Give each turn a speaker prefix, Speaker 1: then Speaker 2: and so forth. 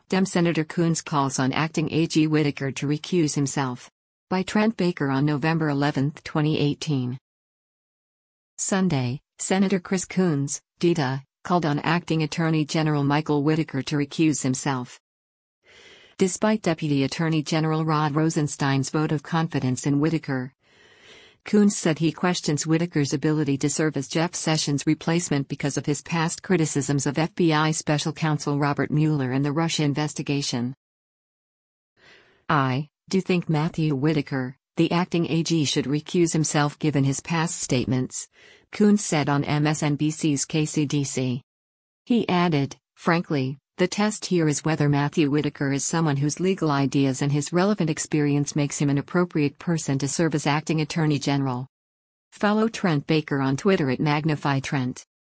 Speaker 1: Dem Senator Coons calls on acting AG Whitaker to recuse himself. By Trent Baker on November 11, 2018. Sunday, Senator Chris Coons, DTA, called on acting Attorney General Michael Whitaker to recuse himself. Despite Deputy Attorney General Rod Rosenstein's vote of confidence in Whitaker, Coons said he questions Whitaker's ability to serve as Jeff Sessions' replacement because of his past criticisms of FBI Special Counsel Robert Mueller and the Russia investigation. I do think Matthew Whitaker, the acting AG, should recuse himself given his past statements, Coons said on MSNBC's KCDC. He added, frankly, the test here is whether Matthew Whitaker is someone whose legal ideas and his relevant experience makes him an appropriate person to serve as acting Attorney General. Follow Trent Baker on Twitter at MagnifyTrent.